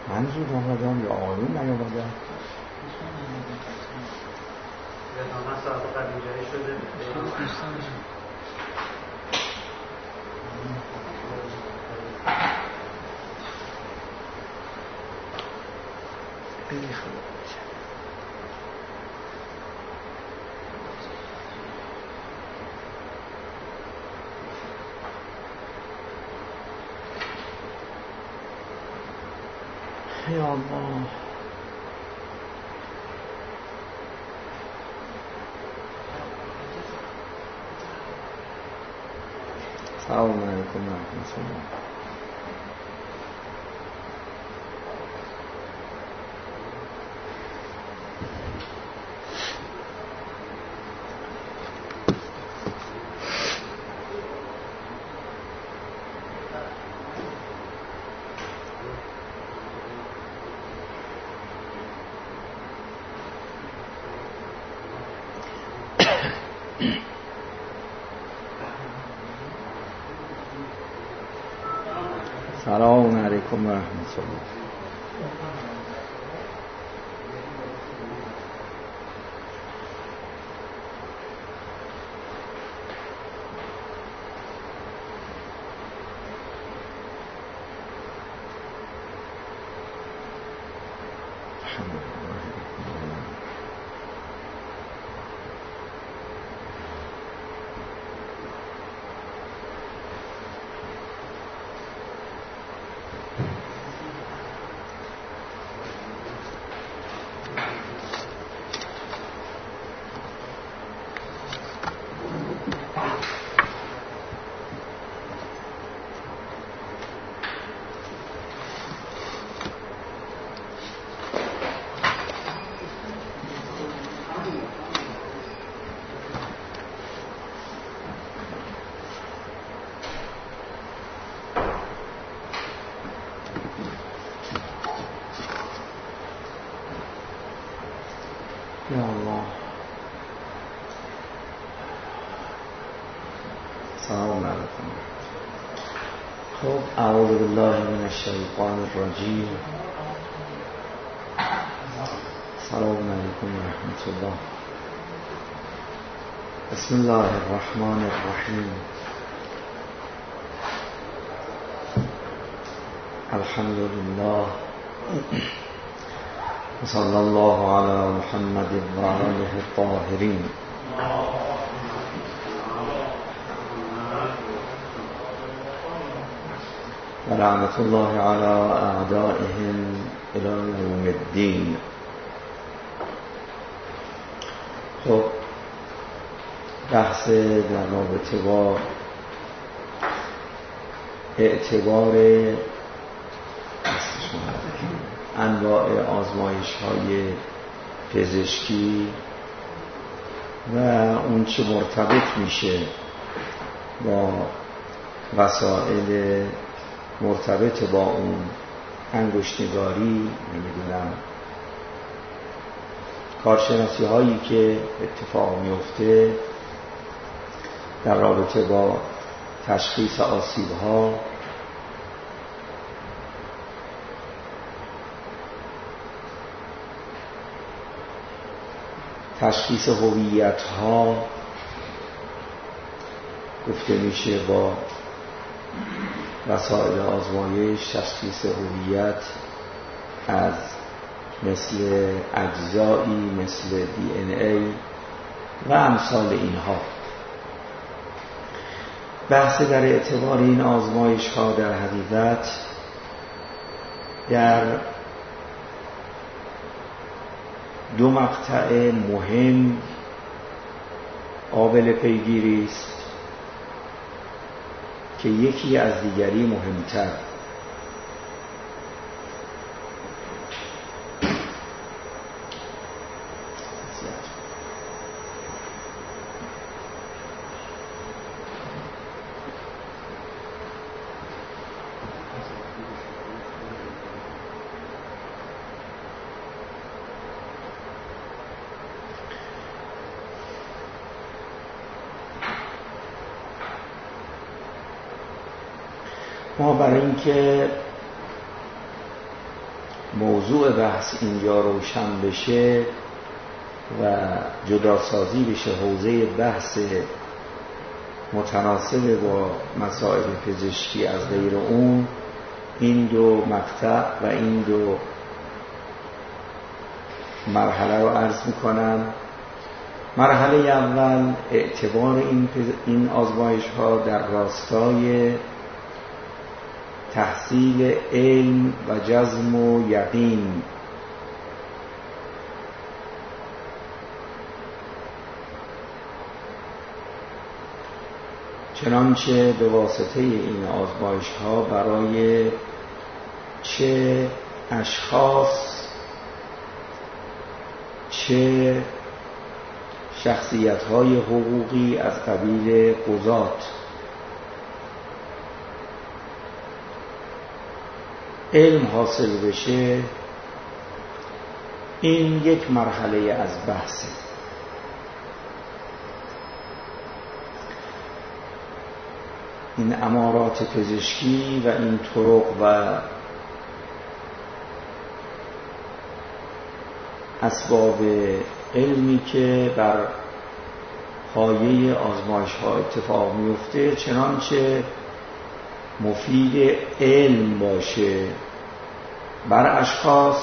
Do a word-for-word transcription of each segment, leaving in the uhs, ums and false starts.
من زود آمدم یا آقایون نیامدن؟ یا تمام ساعت قبل جایی شده خیلی خوب. یا الله. سلام علیکم و رحمت الله. سلام علیکم و رحمت الله. یا الله. سلام علیکم. خب اعوذ بالله من الشیطان الرجیم. سلام علیکم و رحمت الله. بسم الله الرحمن الرحیم. الحمد لله صلی الله علی محمد و آله الطاهرین. و لعنت الله علی اعدائهم الی یوم الدین. خب بحث در رابطه با اعتبار انواع آزمایش های پزشکی و اون چه مرتبط میشه با وسایل مرتبط با اون انگشتنگاری، نمیدونم کارشناسی هایی که اتفاق میفته در رابطه با تشخیص آسیب ها، تشخیص هویت ها، گفته میشه با وسایل آزمایش تشخیص هویت از مثل اجزایی مثل دی ان ای و امثال اینها. بحث در اعتبار این آزمایش ها در حقیقت در دو مقطع مهم قابل پیگیری است که یکی از دیگری مهمتر. ما برای اینکه موضوع بحث اینجا روشن بشه و جداسازی بشه حوزه بحث متناسب با مسائل پزشکی از غیر اون، این دو مقطع و این دو مرحله رو عرض میکنم. مرحله اول اعتبار این, این آزمایش ها در راستای تحصیل علم و جزم و یقین. چنانچه به واسطه این آزمایش ها برای چه اشخاص چه شخصیت های حقوقی از قبیل قضات علم حاصل بشه، این یک مرحله از بحثه. این امارات پزشکی و این طرق و اسباب علمی که بر پایه آزمایش ها اتفاق میفته، چنانچه مفید علم باشه بر اشخاص،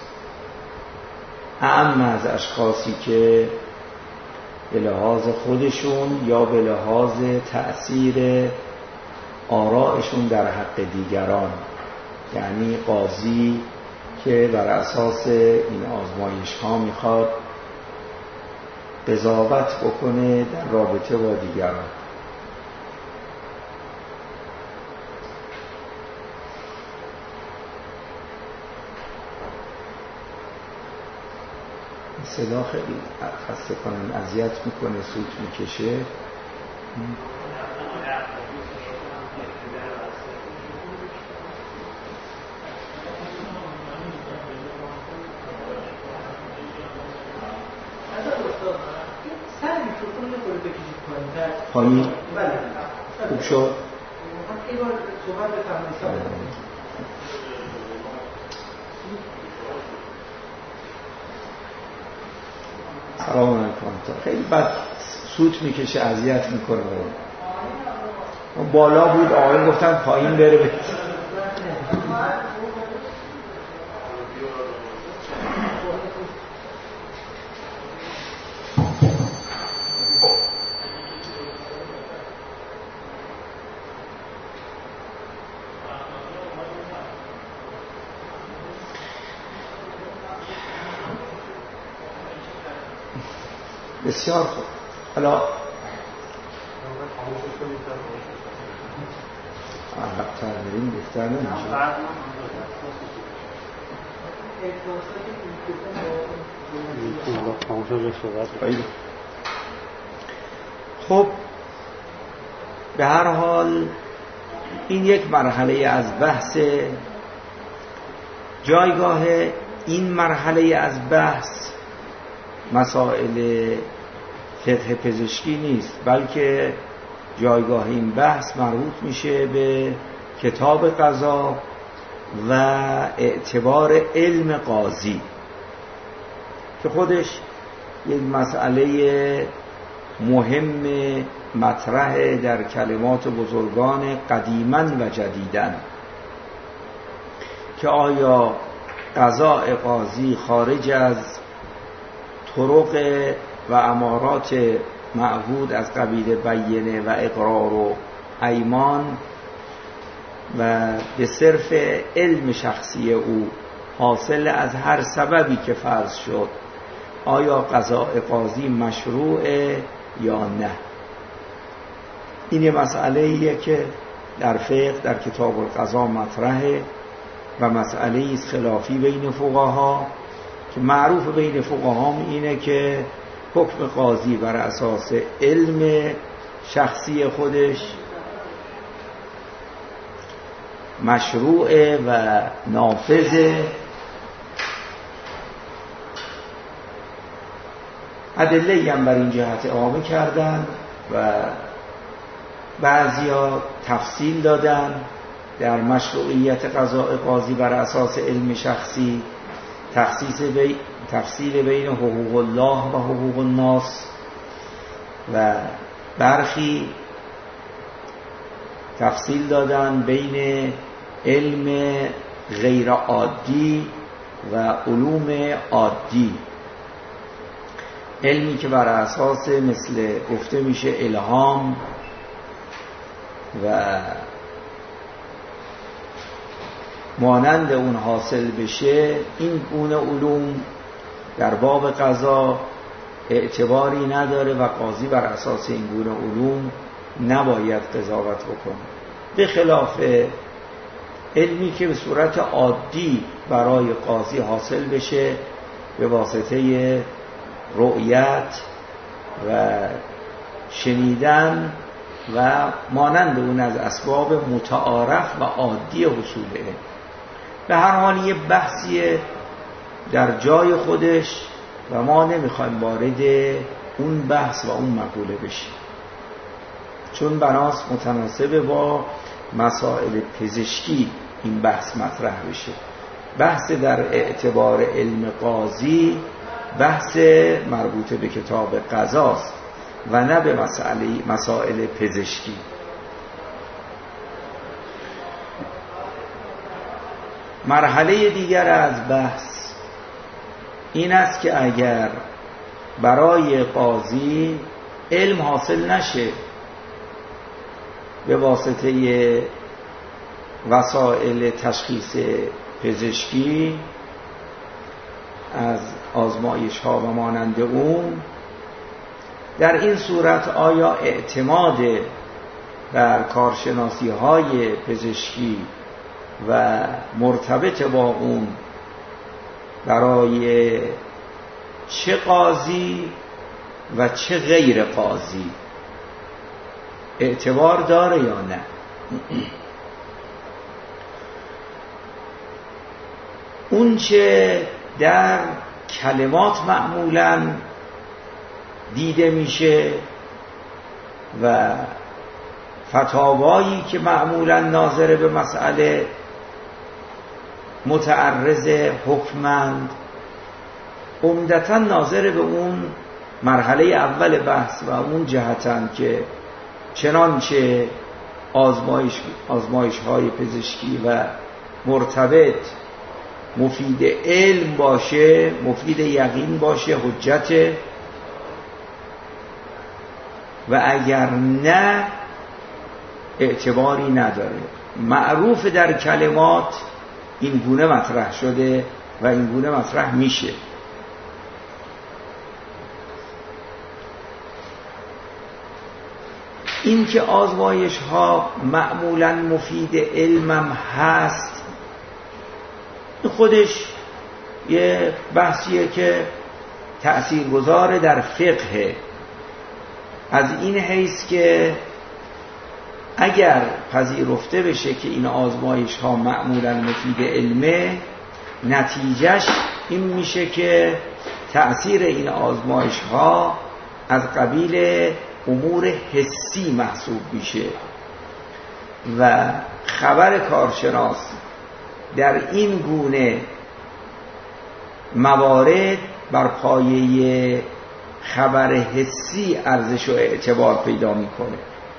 اعم از اشخاصی که به لحاظ خودشون یا به لحاظ تأثیر آرائشون در حق دیگران، یعنی قاضی که بر اساس این آزمایش ها میخواد قضاوت بکنه در رابطه با دیگران. صدا خیلی خسته کنن، اذیت میکنه، سوت میکشه. پایین خوب شد. سلام علیکم. خیلی بد سوت میکشه، اذیت میکنه. بالا بود، آقای گفتن پایین بره بره. بسیار خوب. حالا عقب‌تر بریم بهتر نمیشه. خب به هر حال این یک مرحله از بحث. جایگاه این مرحله از بحث مسائل فقه پزشکی نیست، بلکه جایگاه این بحث مربوط میشه به کتاب قضا و اعتبار علم قاضی که خودش یک مسئله مهم مطرح در کلمات بزرگان قدیما و جدیداً که آیا قضاء قاضی خارج از طرق و امارات معهود از قبیل بینه و اقرار و ایمان و به صرف علم شخصی او حاصل از هر سببی که فرض شد، آیا قضاء قاضی مشروعه یا نه؟ این یه مسئله ایه که در فقه در کتاب القضا مطرحه و مسئله ایست خلافی بین فقها که معروف بین فقها اینه که حکم قاضی بر اساس علم شخصی خودش مشروعه و نافذه. ادله هم بر این جهت اقامه کردن و بعضیا تفصیل دادن در مشروعیت قضاء قاضی بر اساس علم شخصی، تخصیص بی... تفصیل بین حقوق الله و حقوق الناس، و برخی تفصیل دادن بین علم غیر عادی و علوم عادی. علمی که بر اساس مثل گفته میشه الهام و مانند اون حاصل بشه، این گونه علوم در باب قضا اعتباری نداره و قاضی بر اساس این گونه علوم نباید قضاوت بکنه، به خلاف علمی که به صورت عادی برای قاضی حاصل بشه به واسطه رؤیت و شنیدن و مانند اون از اسباب متعارف و عادی حصول علم. به هر حال یه بحثیه در جای خودش و ما نمیخوایم وارد اون بحث و اون مقوله بشیم، چون بناست متناسب با مسائل پزشکی این بحث مطرح بشه. بحث در اعتبار علم قاضی بحث مربوط به کتاب قضاست و نه به مسائل مسائل پزشکی. مرحله دیگر از بحث این است که اگر برای قاضی علم حاصل نشه به واسطه وسایل تشخیص پزشکی از آزمایش ها و مانند اون، در این صورت آیا اعتماد بر کارشناسی های پزشکی و مرتبط با اون برای چه قاضی و چه غیر قاضی اعتبار داره یا نه؟ اون چه در کلمات معمولاً دیده میشه و فتاوایی که معمولاً ناظر به مسئله متعرض حکمند، عمدتاً ناظر به اون مرحله اول بحث و اون جهتاً که چنانچه آزمایش آزمایش های پزشکی و مرتبط مفید علم باشه، مفید یقین باشه، حجت، و اگر نه اعتباری نداره. معروف در کلمات این گونه مطرح شده و این گونه مطرح میشه. این که آزمایش ها معمولاً مفید علمم هست، خودش یه بحثیه که تأثیرگذار در فقه، از این حیث که اگر پذیرفته بشه که این آزمایش ها معمولاً مفید علمه، نتیجهش این میشه که تأثیر این آزمایش ها از قبیل امور حسی محسوب میشه و خبر کارشناس در این گونه موارد بر پایه خبر حسی ارزش و اعتبار پیدا میکنه.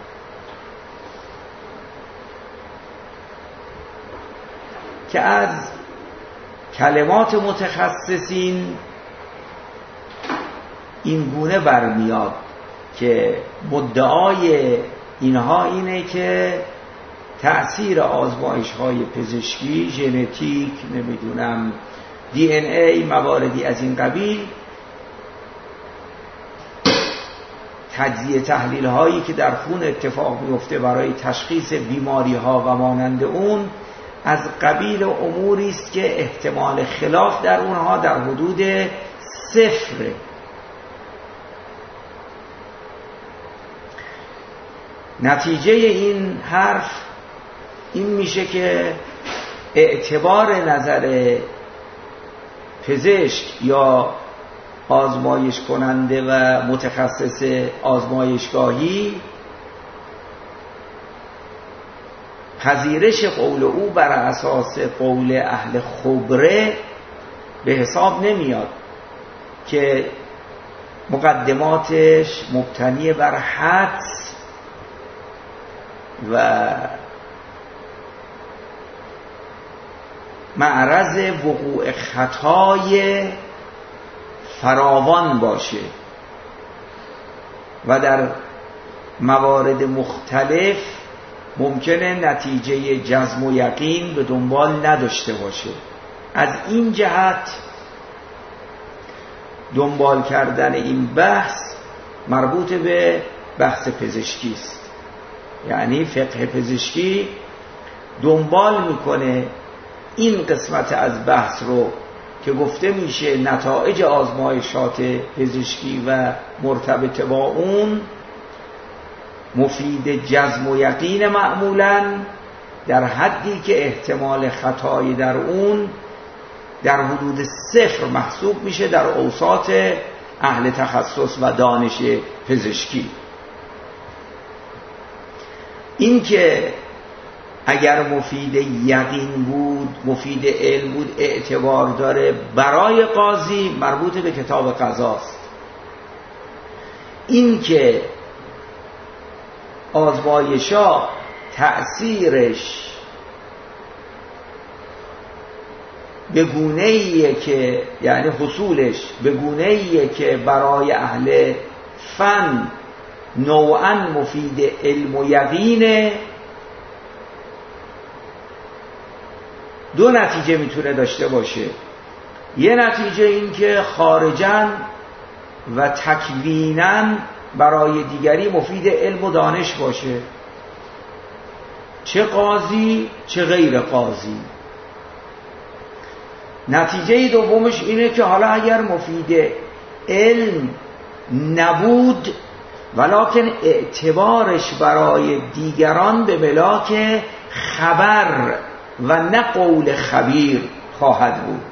که از کلمات متخصصین این گونه برمیاد که مدعای اینها اینه که تأثیر آزمایش های پزشکی، ژنتیک، نمیدونم دی ان ای، مواردی از این قبیل، تجزیه تحلیل هایی که در خون اتفاق میفته برای تشخیص بیماری ها و مانند اون، از قبیل اموری است که احتمال خلاف در اونها در حدود صفر. نتیجه این حرف این میشه که اعتبار نظر پزشک یا آزمایش کننده و متخصص آزمایشگاهی پذیرش قول او بر اساس قول اهل خبره به حساب نمیاد که مقدماتش مبتنی بر حدس و معرض وقوع خطای فراوان باشه و در موارد مختلف ممکنه نتیجه جزم و یقین به دنبال نداشته باشه. از این جهت دنبال کردن این بحث مربوط به بحث پزشکی است. یعنی فقه پزشکی دنبال میکنه این قسمت از بحث رو که گفته میشه نتایج آزمایشات پزشکی و مرتبط با اون مفید جزم و یقین معمولاً در حدی که احتمال خطای در اون در حدود صفر محسوب میشه در اوساط اهل تخصص و دانش پزشکی. این که اگر مفید یقین بود، مفید علم بود، اعتبار داره برای قاضی، مربوط به کتاب قضاست. این که آزمایشا تأثیرش به گونه‌ایه که یعنی حصولش به گونه‌ایه که برای اهل فن نوعاً مفید علم و یقینه، دو نتیجه میتونه داشته باشه. یه نتیجه این که خارجاً و تکویناً برای دیگری مفید علم و دانش باشه، چه قاضی چه غیر قاضی. نتیجه دومش اینه که حالا اگر مفید علم نبود ولکن اعتبارش برای دیگران به ملاک خبر و نه قول خبیر خواهد بود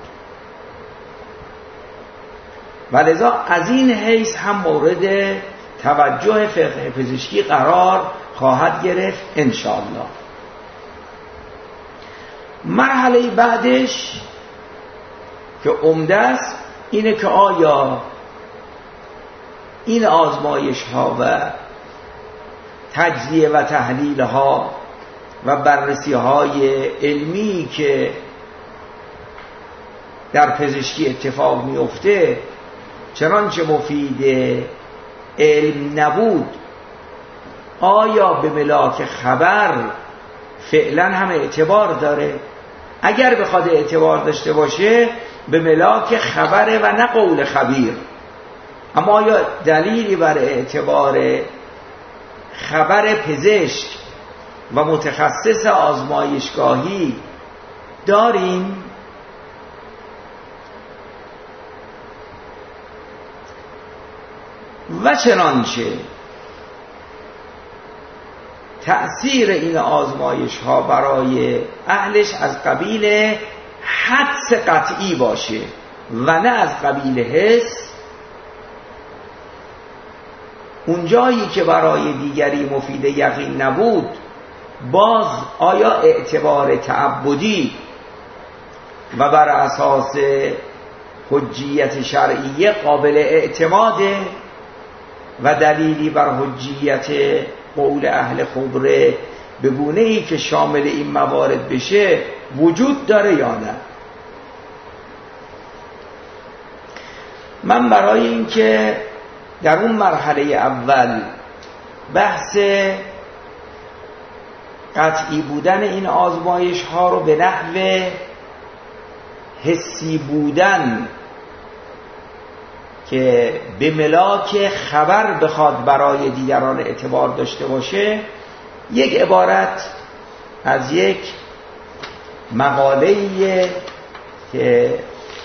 و لذا از این حیث هم مورد توجه فقه پزشکی قرار خواهد گرفت انشاءالله. مرحله بعدش که عمده است اینه که آیا این آزمایش ها و تجزیه و تحلیل ها و بررسی های علمی که در پزشکی اتفاق میفته چنانچه مفید علم نبود، آیا به ملاک خبر فعلا هم اعتبار داره؟ اگر بخواد اعتبار داشته باشه به ملاک خبره و نه قول خبیر. اما آیا دلیلی بر اعتبار خبر پزشک و متخصص آزمایشگاهی داریم؟ و چنانچه تأثیر این آزمایش ها برای اهلش از قبیل حدس قطعی باشه و نه از قبیل حس، اونجایی که برای دیگری مفید یقین نبود باز آیا اعتبار تعبدی و بر اساس حجیت شرعیه قابل اعتماده و دلیلی بر حجیت قول اهل خبره به گونه‌ای که شامل این موارد بشه وجود داره یا نه؟ من برای اینکه در اون مرحله اول بحث قطعی بودن این آزمایش ها رو به نحو حسی بودن که به ملاک خبر بخواد برای دیگران اعتبار داشته باشه، یک عبارت از یک مقاله‌ای که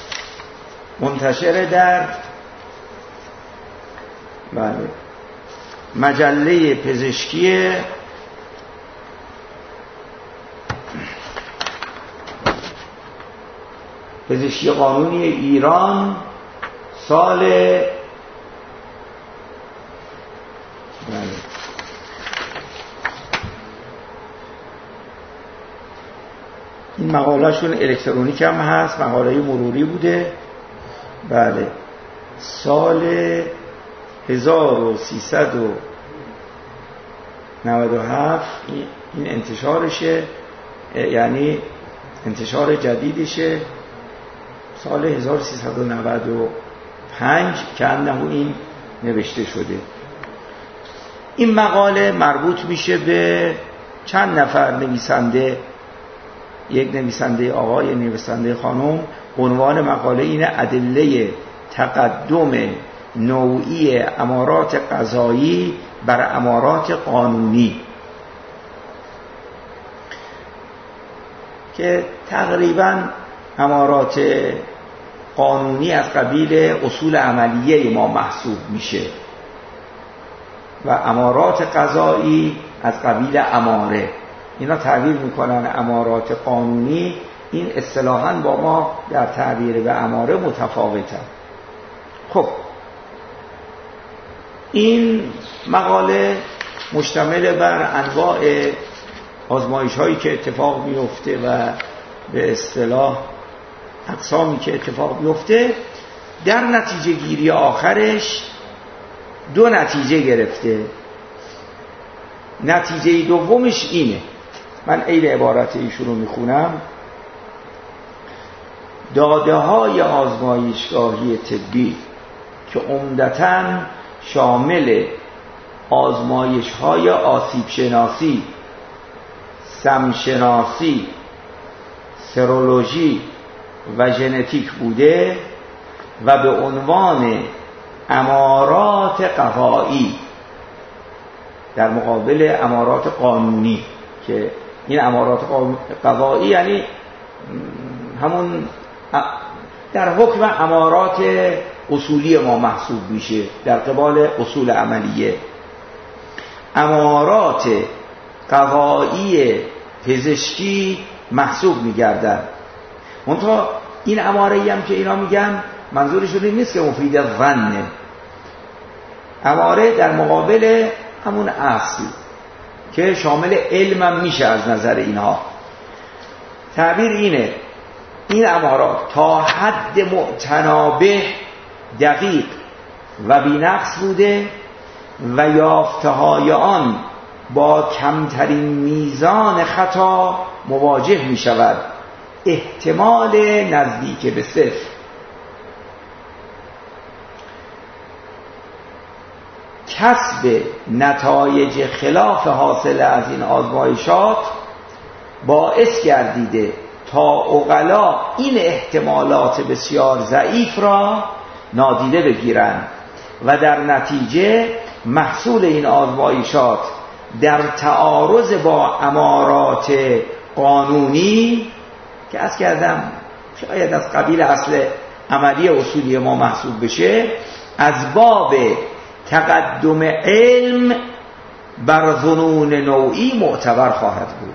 منتشر در بله مجله پزشکی پزشکی قانونی ایران سال بله این مقالهشون الکترونیک هم هست، مقاله مروری بوده. بله سال هزار و سیصد و نود و هفت این انتشارشه، یعنی انتشار جدیدشه. سال هزار و سیصد و نود و پنج که انه این نوشته شده. این مقاله مربوط میشه به چند نفر نویسنده، یک نویسنده آقای، نویسنده خانم. عنوان مقاله اینه: ادله تقدم نوعی امارات قضایی بر امارات قانونی، که تقریباً امارات قانونی از قبیل اصول عملیه ما محسوب میشه و امارات قضایی از قبیل اماره. اینا تعبیر میکنن امارات قانونی، این اصطلاحاً با ما در تعبیر به اماره متفاوتن. خب این مقاله مشتمل بر انواع آزمایش هایی که اتفاق میفته و به اصطلاح اقسامی که اتفاق میفته. در نتیجه گیری آخرش دو نتیجه گرفته. نتیجه دومش اینه، من عین عبارت ایشون رو میخونم: داده های آزمایشگاهی طبی که عمدتاً شامل آزمایش های آسیب شناسی، سمشناسی، سرولوژی و ژنتیک بوده و به عنوان امارات قضایی در مقابل امارات قانونی، که این امارات قضایی یعنی همون در حکم امارات اصولی ما محسوب میشه در قبال اصول عملیه. امارات قضایی پزشکی محسوب میگردن. منتها این اماره‌ای هم که اینا میگن منظورشون این نیست که مفید ظنه. اماره در مقابل همون اصل که شامل علم هم میشه از نظر اینها. تعبیر اینه: این امارات تا حد معتنابه دقیق و بی‌نقص بوده و یافته‌های آن با کمترین میزان خطا مواجه می شود، احتمال نزدیک به صفر. کسب نتایج خلاف حاصل از این آزمایشات باعث گردیده تا عقلا این احتمالات بسیار ضعیف را نادیده بگیرند و در نتیجه محصول این آزمایشات در تعارض با امارات قانونی که از کردم شاید از قبیل اصل عملی اصولی ما محسوب بشه، از باب تقدم علم بر ظنون نوعی معتبر خواهد بود.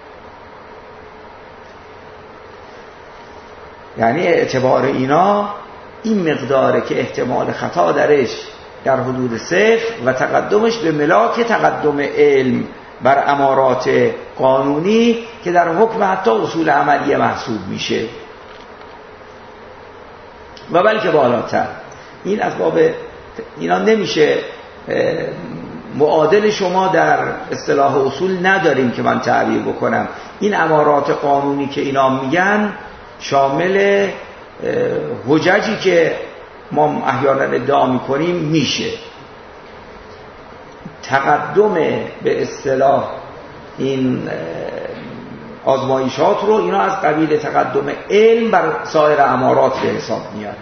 یعنی اعتبار اینا این مقداره که احتمال خطا درش در حدود صفر و تقدمش به ملاک تقدم علم بر امارات قانونی که در حکم حتی اصول عملیه محسوب میشه و بلکه بالاتر. این از باب اینا نمیشه معادل شما در اصطلاح اصول نداریم که من تعبیر بکنم. این امارات قانونی که اینا میگن شامل حججی که ما احیانا ادعا میکنیم میشه. تقدم به اصطلاح این آزمایشات رو اینا از قبیل تقدم علم بر سایر امارات به حساب میارن.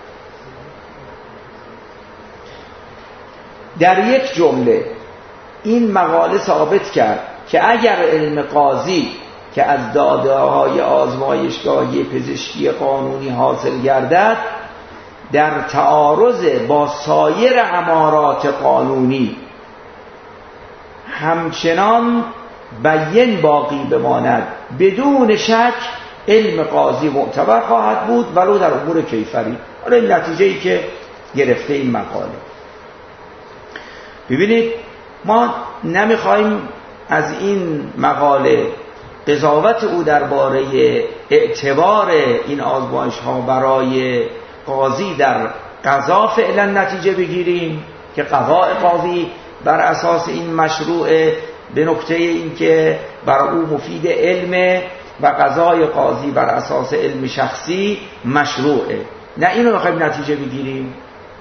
در یک جمله این مقاله ثابت کرد که اگر علم قاضی که از داده‌های آزمایشگاهی پزشکی قانونی حاصل گردد در تعارض با سایر امارات قانونی همچنان بیان باقی بماند، بدون شک علم قاضی معتبر خواهد بود ولو در امور کیفری. حالا این نتیجه‌ای که گرفته این مقاله. ببینید ما نمیخوایم از این مقاله قضاوت او درباره اعتبار این آزمایش ها برای قاضی در قضا فعلا نتیجه بگیریم که قضاء قاضی بر اساس این مشروعه، به نکته این که برای او مفید علمه و قضای قاضی بر اساس علم شخصی مشروعه. نه اینو میخوایم نتیجه بگیریم.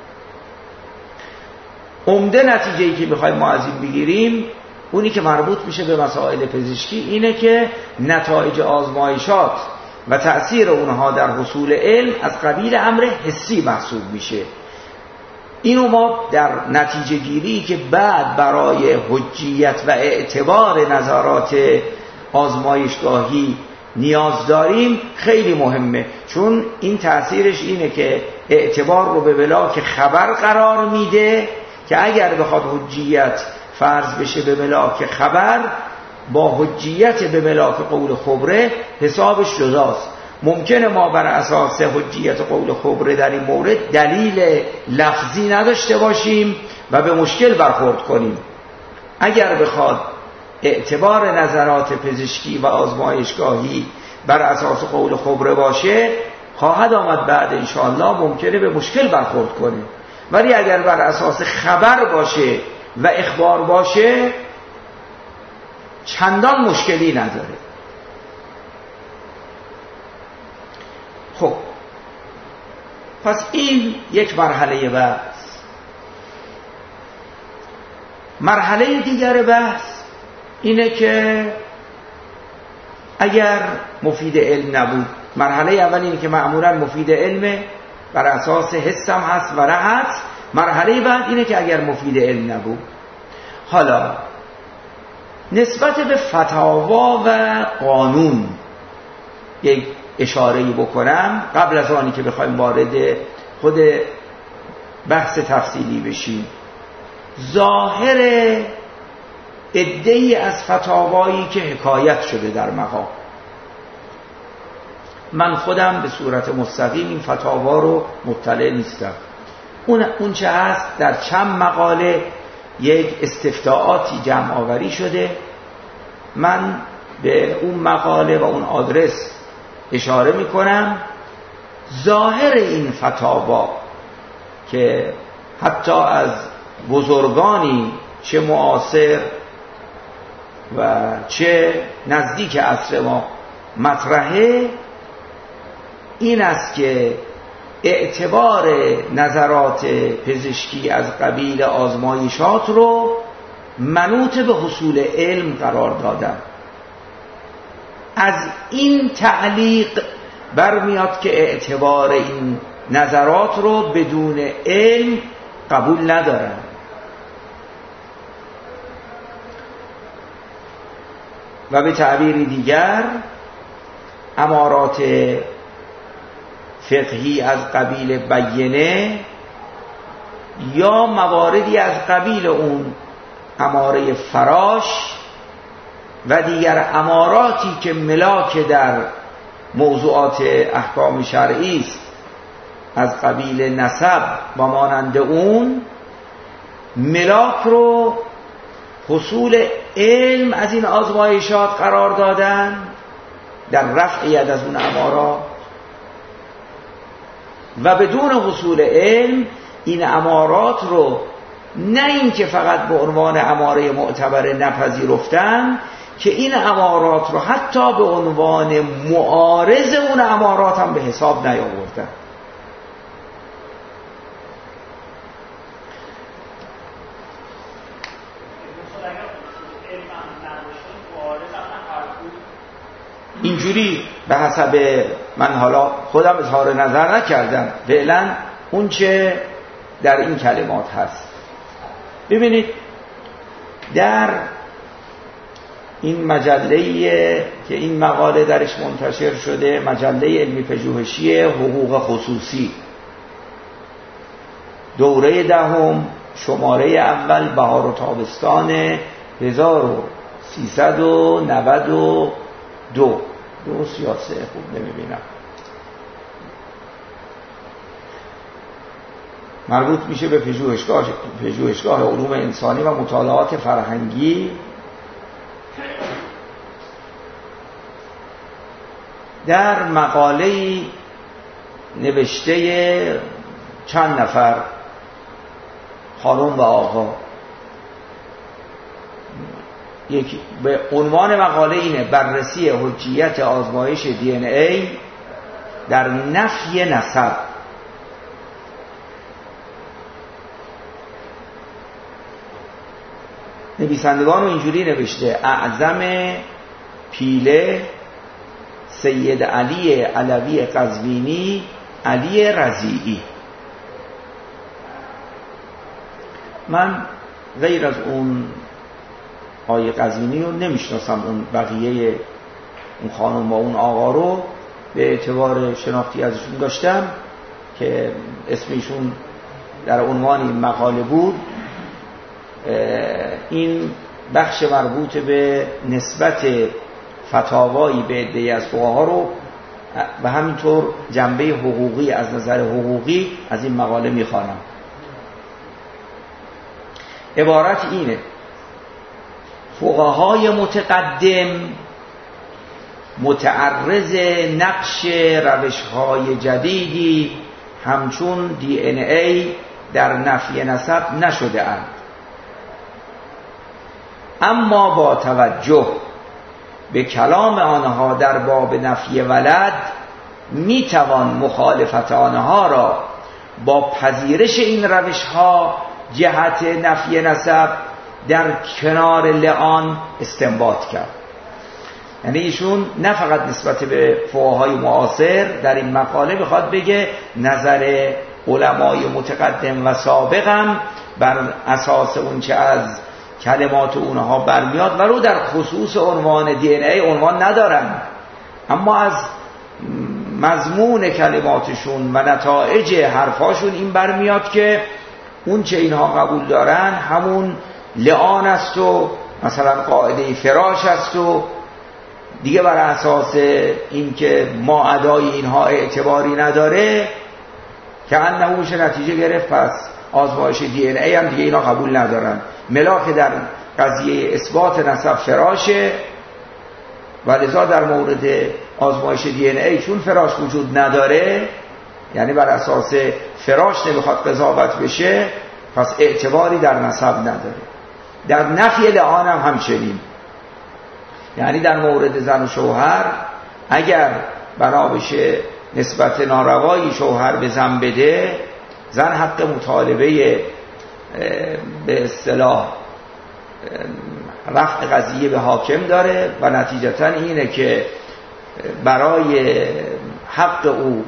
عمده نتیجه‌ای که میخوایم ما از این بگیریم اونی که مربوط میشه به مسائل پزشکی اینه که نتایج آزمایشات و تأثیر اونها در حصول علم از قبیل امر حسی محسوب میشه. اینو ما در نتیجه گیری که بعد برای حجیت و اعتبار نظرات آزمایشگاهی نیاز داریم خیلی مهمه، چون این تأثیرش اینه که اعتبار رو به ملاک خبر قرار میده که اگر بخواد حجیت فرض بشه به ملاک خبر، با حجیت به ملاک قول خبره حسابش جداست. ممکنه ما بر اساس حجیت قول خبره در این مورد دلیل لفظی نداشته باشیم و به مشکل برخورد کنیم. اگر بخواد اعتبار نظرات پزشکی و آزمایشگاهی بر اساس قول خبره باشه، خواهد آمد بعد انشاءالله ممکنه به مشکل برخورد کنه. ولی اگر بر اساس خبر باشه و اخبار باشه چندان مشکلی نداره. خب پس این یک مرحله بحث. مرحله دیگر بحث اینه که اگر مفید علم نبود، مرحله اول اینه که معمولا مفید علمه، بر اساس حسم هست و نه هست. مرحله بعد اینه که اگر مفید علم نبود. حالا نسبت به فتاوا و قانون یک اشاره‌ای بکنم قبل از آنی که بخوایم وارد خود بحث تفصیلی بشیم. ظاهر عده‌ای از فتاوایی که حکایت شده در مقام، من خودم به صورت مستقیم این فتاوا رو مطلع نیستم. اون اون چه هست در چند مقاله یک استفتاءاتی جمع آوری شده. من به اون مقاله و اون آدرس اشاره می کنم. ظاهر این فتاوا که حتی از بزرگانی چه معاصر و چه نزدیک عصر ما مطرحه، این است که اعتبار نظرات پزشکی از قبیل آزمایشات رو منوط به حصول علم قرار دادن. از این تعلیق برمیاد که اعتبار این نظرات رو بدون علم قبول ندارن. و به تعبیر دیگر امارات فقهی از قبیل بیینه یا مواردی از قبیل اون اماره فراش و دیگر اماراتی که ملاک در موضوعات احکام شرعی است از قبیل نسب و مانند اون، ملاک رو حصول علم از این آزمایشات قرار دادن در رفع ید از اون امارات، و بدون حصول علم این امارات رو نه این که فقط به عنوان اماره معتبر نپذیرفتن، که این امارات رو حتی به عنوان معارض اون امارات هم به حساب نیاوردن. اینجوری به حسب من حالا خودم اظهار نظر نکردم، فعلا اون چه در این کلمات هست. ببینید در این مجله‌ای که این مقاله درش منتشر شده، مجله علمی پژوهشی حقوق خصوصی، دوره دهم، شماره اول، بهار و تابستان هزار و سیصد و نود و دو. دو سیاسه خوب نمیبینم. مربوط میشه به پژوهشگاه پژوهشگاه علوم انسانی و مطالعات فرهنگی در مقاله نوشته چند نفر خانم و آقا، یک به عنوان مقاله اینه: بررسی حجیت آزمایش دی ان ای در نفی نسب. نویسندگان رو اینجوری نوشته: اعظم پیله، سید علی علوی قزوینی، علی رضیعی. من غیر از اون آقای قزوینی رو نمیشناسم، اون بقیه اون خانم و اون آقا رو به اعتبار شناختی ازشون داشتم که اسمشون در عنوان این مقاله بود. این بخش مربوط به نسبت فتاوایی به عده‌ای از فقها رو و همینطور جنبه حقوقی از نظر حقوقی از این مقاله میخوانم. عبارت اینه: فقهای متقدم متعرض نقش روش‌های جدیدی همچون دی ان ای در نفی نسب نشده اند، اما با توجه به کلام آنها در باب نفی ولد میتوان مخالفت آنها را با پذیرش این روش‌ها جهت نفی نسب در کنار لعان استنباط کرد. یعنی ایشون نه فقط نسبت به فقهای معاصر در این مقاله میخواد بگه نظر علمای متقدم و سابقم بر اساس اون چه از کلمات اونها برمیاد و رو در خصوص عنوان دی ان ای عنوان ندارن، اما از مضمون کلماتشون و نتایج حرفاشون این برمیاد که اون چه اینها قبول دارن همون لعان است و مثلا قاعده فراش است و دیگه بر اساس این که ما ادای اینها اعتباری نداره که انه میشه نتیجه گرفت پس آزمایش دی ان ای هم دیگه اینا قبول ندارن. ملاک در قضیه اثبات نسب فراشه و لذا در مورد آزمایش دی ان ای چون فراش وجود نداره، یعنی بر اساس فراش نمیخواد قضاوت بشه، پس اعتباری در نسب نداره. در نفی لعان هم همچنین، یعنی در مورد زن و شوهر اگر بنا بشه نسبت ناروایی شوهر به زن بده، زن حق مطالبه به اصطلاح رفع قضیه به حاکم داره و نتیجتا اینه که برای حق او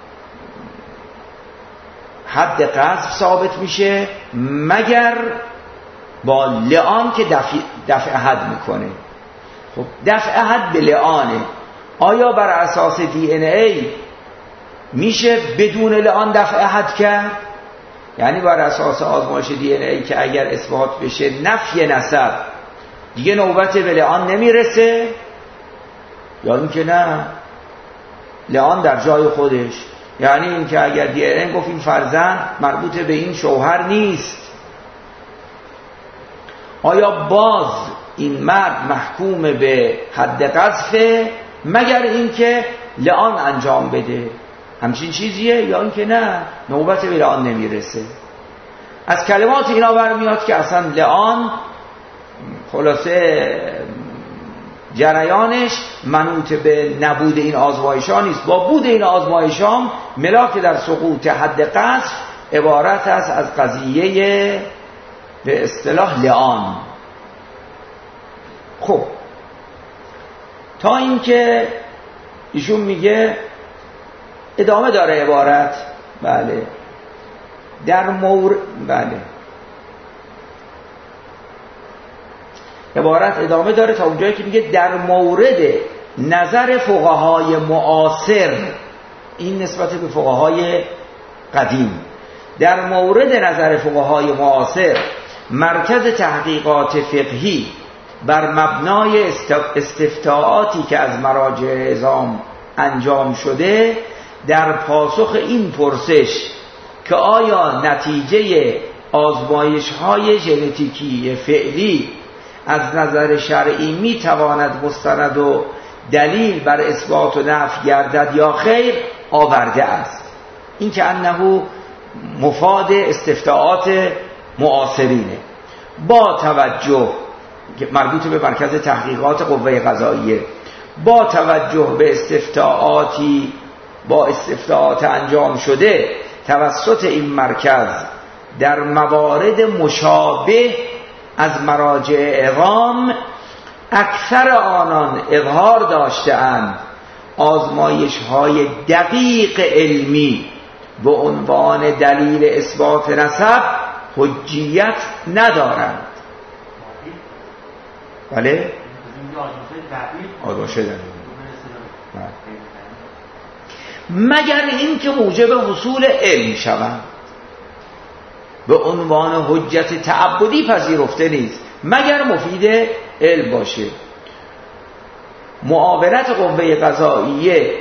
حد قذف ثابت میشه مگر با لعان که دفع, دفع حد میکنه. خب دفع حد به لعانه، آیا بر اساس دی ان ای میشه بدون لعان دفع حد کرد؟ یعنی بر اساس آزمایش دی ان ای که اگر اثبات بشه نفی نسب دیگه نوبت به لعان نمیرسه، یا اینکه نه لعان در جای خودش، یعنی این که اگر دی ان ای گفت این فرزند مربوط به این شوهر نیست، آیا باز این مرد محکوم به حد قذفه مگر اینکه لعان انجام بده؟ همچین چیزیه، یا اینکه نه نوبت به لعان نمیرسه. از کلمات اینا برمیاد که اصلا لعان خلاصه جریانش منوط به نبود این آزمایش ها نیست، با بود این آزمایش ها ملاک در سقوط حد قذف عبارت است از قضیه به اصطلاح لعان. خب تا اینکه ایشون میگه ادامه داره عبارت، بله در مورد بله عبارت ادامه داره تا اونجایی که میگه در مورد نظر فقهای معاصر، این نسبت به فقهای قدیم، در مورد نظر فقهای معاصر مرکز تحقیقات فقهی بر مبنای استفتاءاتی که از مراجع عظام انجام شده در پاسخ این پرسش که آیا نتیجه آزمایش‌های ژنتیکی فعلی از نظر شرعی میتواند مستند و دلیل بر اثبات و نفی گردد یا خیر آورده است. این که انه مفاد استفتاءات معاصرینه. با توجه مربوط به مرکز تحقیقات قوه قضاییه، با توجه به استفتاءاتی با استفتاءات انجام شده توسط این مرکز در موارد مشابه از مراجع اعوام، اکثر آنان اظهار داشته‌اند آزمایش های دقیق علمی به عنوان دلیل اثبات نسب حجیت ندارند. بله؟ آزمایش دقیق مگر این که موجب حصول علم شوند، به عنوان حجت تعبدی پذیرفته نیست مگر مفید علم باشه. معاونت قوه قضاییه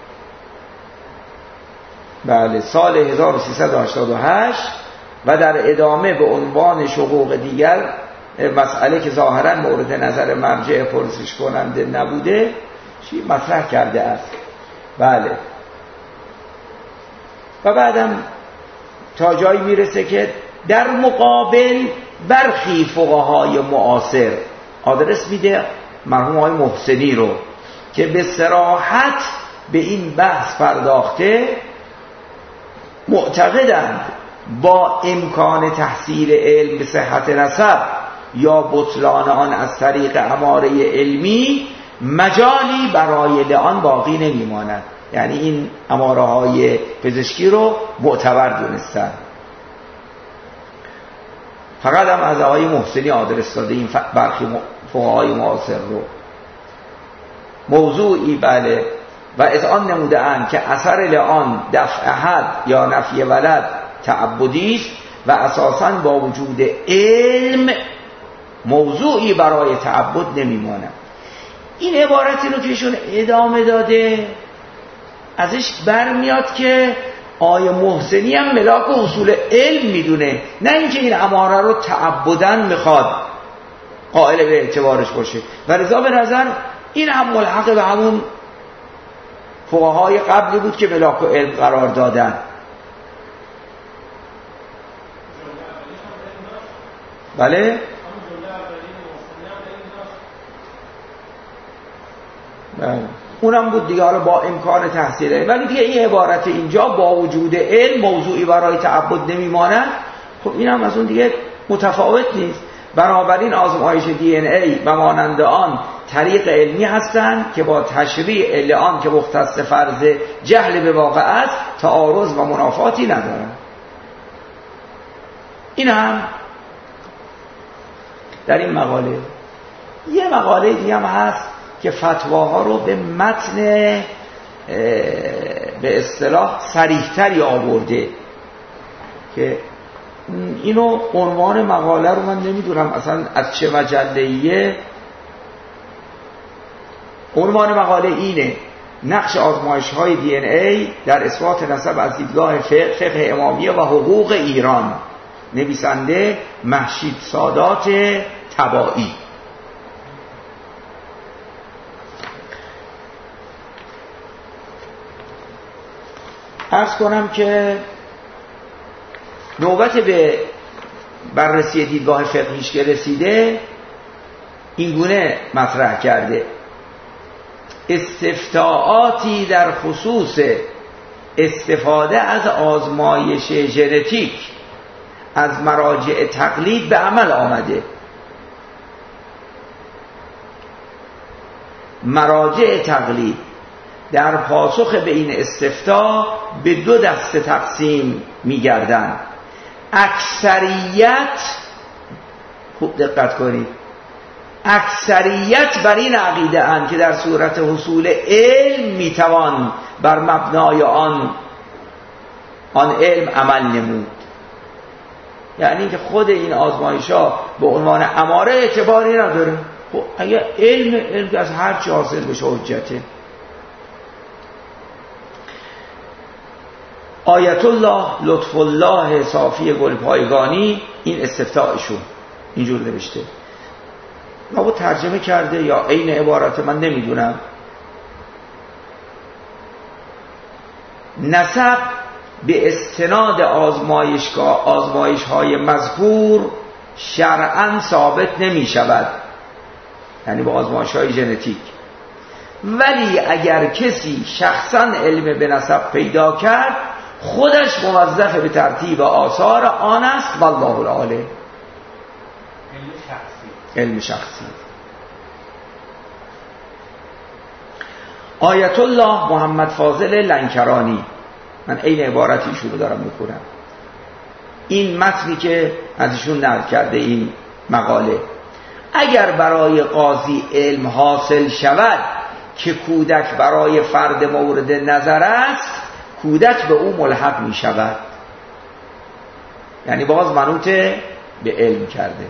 بله سال هزار و سیصد و هشتاد و هشت و در ادامه به عنوان شقوق دیگر، مسئله که ظاهرا مورد نظر مرجع پرسش کننده نبوده، چی مطرح کرده است. بله و بعدم تا جایی میرسه که در مقابل برخی فقهای معاصر آدرس میده مرحوم آقای محسنی رو که به صراحت به این بحث پرداخته، معتقدند با امکان تحصیل علم به صحت نسب یا بطلان آن از طریق اماره علمی مجالی برای لعان باقی نمیماند. یعنی این اماره های پزشکی رو معتبر دونستن. فقط هم از آقای محسنی آدرس داده این برخی فقهای معاصر رو. موضوعی بله و از آن نموده اند که اثر لعان دفع حد یا نفی ولد تعبدی است و اساساً با وجود علم موضوعی برای تعبد نمیماند. این عبارتی رو که ایشون ادامه داده ازش برمیاد که آیه محسنی هم ملاک و حصول علم میدونه، نه اینکه این اماره رو تعبدن میخواد قائل به اعتبارش باشه. و لذا به نظر این هم ملحق به همون فقهای قبلی بود که ملاک و علم قرار دادن. بله بله اونم بود دیگه، حالا با امکان تحصیل. ولی دیگه این عبارت اینجا با وجود علم موضوعی برای تعبد نمیماند، خب اینم از اون دیگه متفاوت نیست. بنابراین آزمایش دی ان ای و مانند آن طریق علمی هستند که با تشریع لعان که مختص فرض جهل به واقع است تعارض و منافاتی ندارند. این هم در این مقاله. یه مقاله دیگه هم هست که فتواها رو به متن به اصطلاح صریح‌تری آورده که اینو عنوان مقاله رو من نمیدونم اصلا از چه مجله‌ایه. عنوان مقاله اینه: نقش آزمایش‌های دی ان ای در اثبات نسب از دیدگاه فقه, فقه امامیه و حقوق ایران. نویسنده مهشید سادات تبائی. عرض کنم که نوبت به بررسی دیدگاه فقهیش که رسیده اینگونه مطرح کرده: استفتاءاتی در خصوص استفاده از آزمایش ژنتیک از مراجع تقلید به عمل آمده. مراجع تقلید در پاسخ به این استفتاء به دو دسته تقسیم می‌گردند. اکثریت، خوب دقت کنید، اکثریت بر این عقیده اند که در صورت حصول علم میتوان بر مبنای آن آن علم عمل نمود. یعنی که خود این آزمایش‌ها به عنوان اماره اعتباری نداره. خب اگه علم علم که از هر چی حاصل بشه حجته. آیت الله لطف الله صافی گلپایگانی این استفتاءشون اینجور نوشته. ما با ترجمه کرده یا عین عبارت من نمیدونم، نسب به استناد آزمایشگاه آزمایش های مذکور شرعاً ثابت نمی شود، یعنی با آزمایش های ژنتیک. ولی اگر کسی شخصاً علم به نسب پیدا کرد، خودش موظف به ترتیب آثار آن است. والله العالم. علم شخصی. علم شخصی. آیت الله محمد فاضل لنکرانی، من این عبارت ایشون رو دارم میخونم، این متنی که از ایشون نقل کرده این مقاله: اگر برای قاضی علم حاصل شود که کودک برای فرد مورد نظر است، کودک به او ملحق می شود. یعنی باز منوط به علم کرده.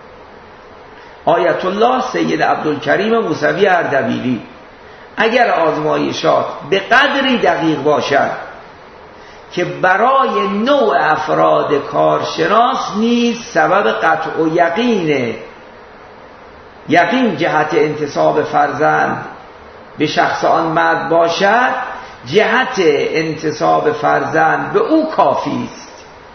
آیت الله سید عبدالکریم موسوی اردبیلی: اگر آزمایشات به قدری دقیق باشد که برای نوع افراد کارشناس نیز سبب قطع و یقین یقین جهت انتساب فرزند به شخص آن مرد باشد، جهت انتساب فرزند به او کافی است.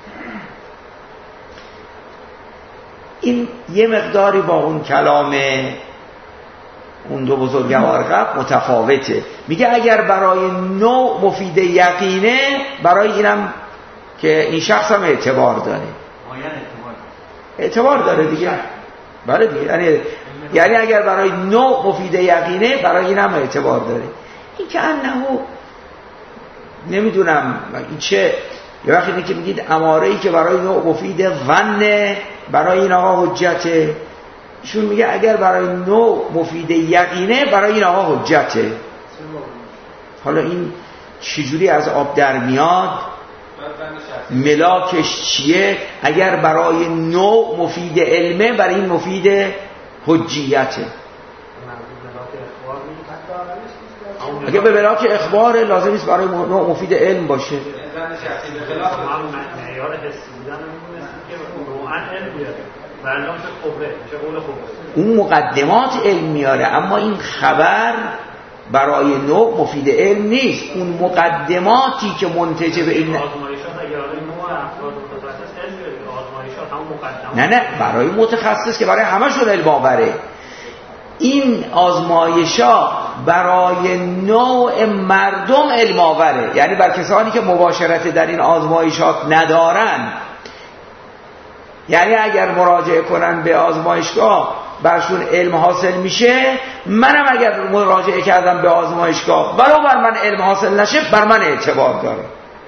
این یه مقداری با اون کلام اون دو بزرگوار قبل متفاوته. میگه اگر برای نوع مفید یقینه، برای اینم که این شخص هم اعتبار داره. اعتبار داره دیگه. بله دیگه. یعنی یعنی اگر برای نوع مفید یقینه، برای اینم اعتبار داره. این که انه نمیدونم این چه، یه وقتی که میگید اماره‌ای که برای نوع مفید ظنه، برای این آقا حجته. ایشون میگه اگر برای نوع مفید یقینه، برای این آقا حجته. حالا این چجوری از آب در میاد؟ ملاکش چیه؟ اگر برای نوع مفید علمه، برای این مفید حجیته. اگه به ملاک اخبار لازم نیست برای نوع مفید علم باشه. معیار حسی بودن که نوعاً علم بیاره. اون مقدمات علم میاره، اما این خبر برای نوع مفید علم نیست. اون مقدماتی که منتج به این آزمایشات اگر نوع افراد متخصص علم بیاره، آزمایشات همون مقدمات. نه نه برای متخصص که برای همشون علم آوره. این آزمایشات برای نوع مردم علم آوره، یعنی بر کسانی که مباشرت در این آزمایشات ندارن. یعنی اگر مراجعه کنن به آزمایشگاه برشون علم حاصل میشه، منم اگر مراجعه کردم به آزمایشگاه ولو بر من علم حاصل نشه، بر من اعتبار داره.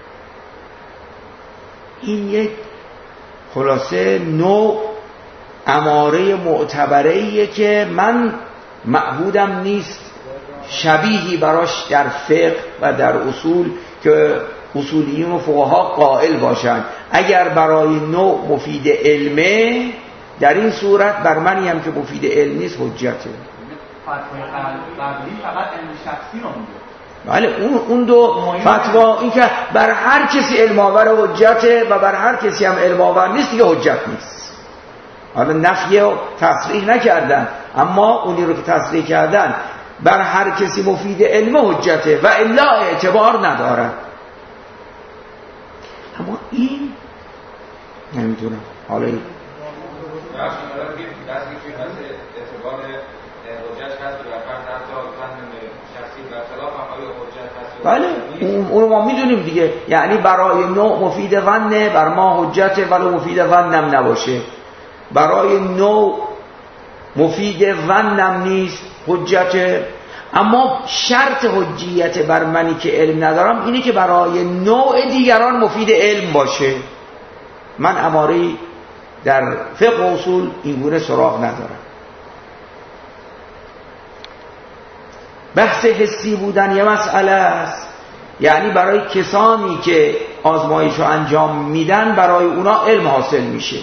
این یک خلاصه نوع اماره معتبره‌ایه که من معهودم نیست شبیهی براش در فقه و در اصول که اصولیون و فقها قائل باشند. اگر برای نوع مفید علمه، در این صورت بر منی هم که مفید علم نیست حجته. فتوای قبلی فقط علم شخصی رو میگه. بله اون اون دو فتوا، این که بر هر کسی علم آور حجته و بر هر کسی هم علم آور نیست دیگه حجت نیست. حالا نفی و تصریح نکردن، اما اونی رو که تصریح کردن بر هر کسی مفید علم حجته و الا اعتبار ندارد. اما این نمیدونم حالا این بله اون ما میدونیم دیگه. یعنی برای نوع مفید ظنه بر ما حجته ولو مفید ظنم نباشه، برای نوع مفید ظنم نیست حجته. اما شرط حجیت بر منی که علم ندارم اینه که برای نوع دیگران مفید علم باشه. من اماره‌ای در فقه و اصول اینگونه سراغ ندارم. بحث حسی بودن یه مسئله است، یعنی برای کسانی که آزمایش رو انجام میدن برای اونا علم حاصل میشه.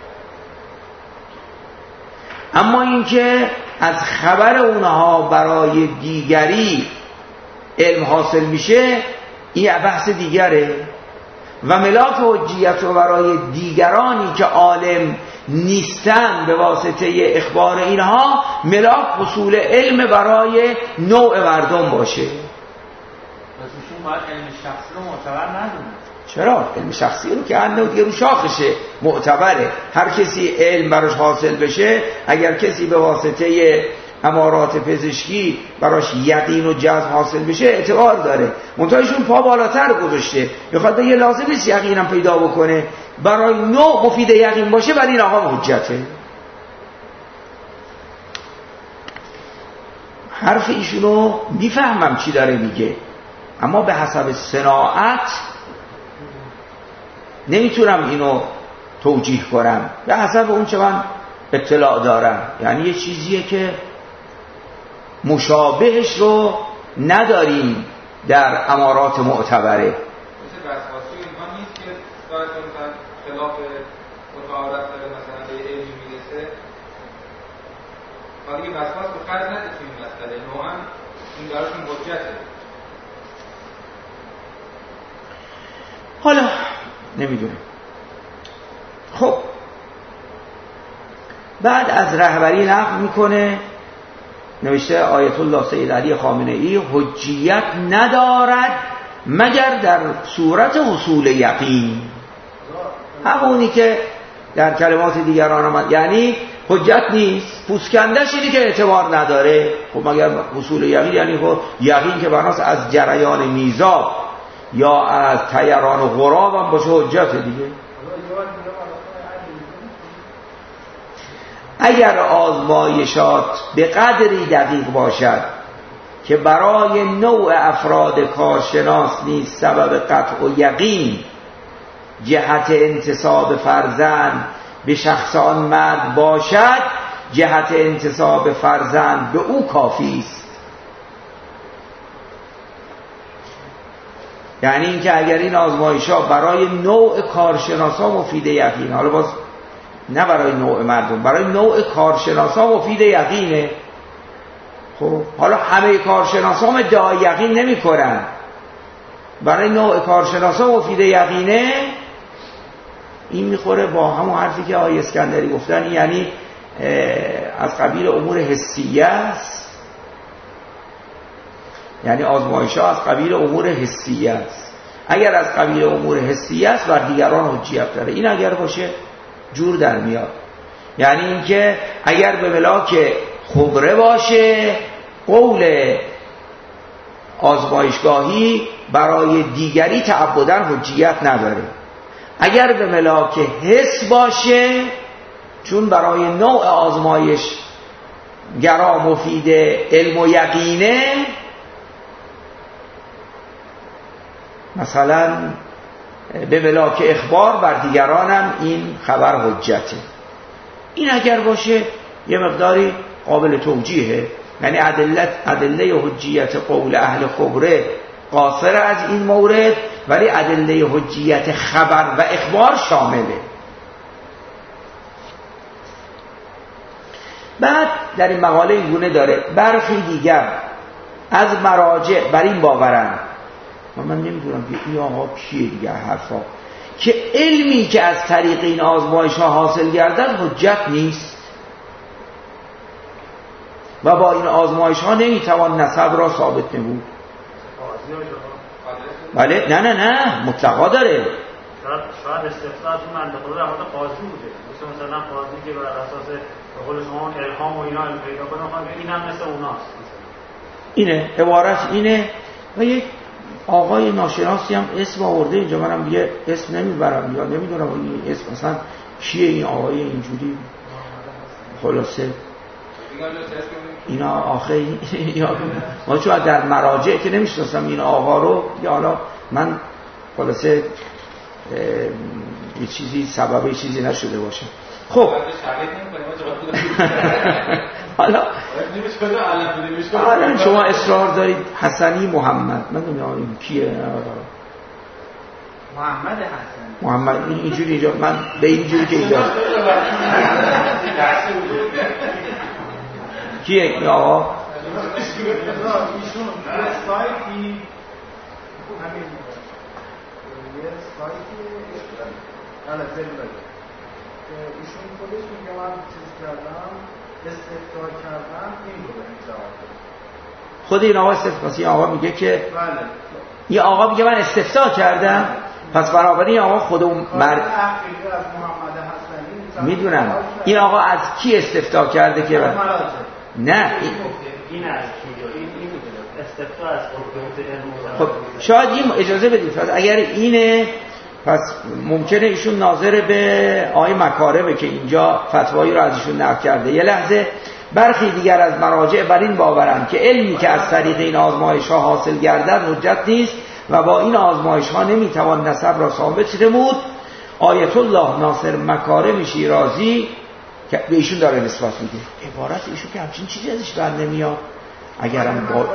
اما اینکه از خبر اونها برای دیگری علم حاصل میشه، این بحث دیگره. و ملاک حجیت رو برای دیگرانی که عالم نیستن به واسطه اخبار اینها، ملاک حصول علم برای نوع مردم باشه. پس ایشون باید علم شخصی رو معتبر ندونه. چرا؟ علم شخصی رو که انه دیگه رو شاخشه معتبره. هر کسی علم براش حاصل بشه، اگر کسی به واسطه امارات پزشکی براش یقین و جزم حاصل بشه اعتبار داره. منتهایشون پا بالاتر گذاشته، میخواد بگه لازم نیست یقینم پیدا بکنه، برای نوع مفید یقین باشه برای این آقا حجته. حرف ایشونو میفهمم چی داره میگه، اما به حسب صناعت نمیتونم اینو توجیه کنم، به حسب اون چه من اطلاع دارم. یعنی یه چیزیه که مشابهش رو نداریم در امارات معتبره. مثل وسواسی اینها نیست که باید خلاف متعارف مثلا به علمی میرسه، ولی وسواس رو فرض نده توی این مسئله، نوعا این دارشون حجته. حالا نمیدونم. خب بعد از رهبری نقل میکنه، نوشته آیت الله سید علی خامنه ای حجیت ندارد مگر در صورت حصول یقین. همونی که در کلمات دیگران آمد، یعنی حجت نیست، پوسکندش اینی که اعتبار نداره. خب مگر حصول یقین یعنی خب یقین که بناس از جریان میزاب یا از طیران و غراب هم باشه حجت دیگه. اگر آزمایشات به قدری دقیق باشد که برای نوع افراد کارشناس نیز سبب قطع و یقین جهت انتساب فرزند به شخص آن مرد باشد، جهت انتساب فرزند به او کافی است. یعنی اینکه اگر این آزمایشات برای نوع کارشناسا مفید یقین، حالا باز نه برای نوع مردم، برای نوع کارشناسا مفید یقینه. خب حالا همه کارشناسا هم ادعای یقین نمی کنن، برای نوع کارشناسا مفید یقینه. این میخوره با همون حرفی که آقای اسکندری گفتن، یعنی از قبیل امور حسیه است. یعنی آزمایش ها از قبیل امور حسیه است. اگر از قبیل امور حسیه است بر دیگران حجیت داره. این اگر باشه جور در میاد. یعنی اینکه اگر به ملاک خبره باشه، قول آزمایشگاهی برای دیگری تعبداً حجیت نداره. اگر به ملاک حس باشه، چون برای نوع آزمایش گرا مفید علم و یقینه، مثلا به ملاک اخبار بر دیگرانم این خبر حجته. این اگر باشه یه مقداری قابل توجیهه. یعنی ادله ادله حجیت قول اهل خبره قاصر از این مورد، ولی ادله حجیت خبر و اخبار شامله. بعد در این مقاله این گونه داره برخی دیگر از مراجع بر این باورند، و من نمیدونم که این آقا کیه دیگه حرفا، که علمی که از طریق این آزمایش ها حاصل گردد حجت نیست و با این آزمایش ها نمیتوان نسب را ثابت نمود. بله نه نه نه مطلقا داره. شاید شاید استفسار تو منطقه در حد قاضی بوده، مثل مثلا قاضی که بر اساس به قول شما الهام و اینا پیدا کنه، میخوام بگم اینم مثل اوناست. اینه عبارت اینه. و یک آقای ناشناسی هم اسم آورده اینجا، منم دیگه اسم نمیبرم یا نمیدونم این اسم مثلا کیه این آقای اینجوری. خلاصه اینا آخه ما چون در مراجع که نمیشناسم این آقا رو، یا حالا من خلاصه یه چیزی سبب یه چیزی نشده باشه. خب حالا حالا شما اصرار دارید حسنی محمد، من نمیدونم این کیه. محمد حسنی محمد این اینجوری اینجا، من به اینجوری که اینجا کیه این آقا؟ ایشون یه سایتی همین یه سایتی حالا زیبایی ایشون خودش میگه من چیز کردم استفاده کردم این رو به این جواب خود این آقا استفتاسی آقا میگه که بله این آقا میگه من استفتاء کردم، پس بنابراین این آقا خود اون مرد میدونم این آقا از کی استفتاء کرده که بر... نه این این از کی این این استفتاء از خود خب شاید این اجازه بدید پس اگر اینه پس ممکنه ایشون ناظر به آقای مکارمه که اینجا فتوایی رو از ایشون نقل کرده. یه لحظه برخی دیگر از مراجع بر این باورند که علمی که از طریق این آزمایش ها حاصل گردد حجت نیست و با این آزمایش ها نمیتوان نسب را ثابت نمود. آیت الله ناصر مکارم شیرازی که به ایشون داره نسبت میده، عبارت ایشون که همچین چیزی ازش بر نمیاد. اگرم با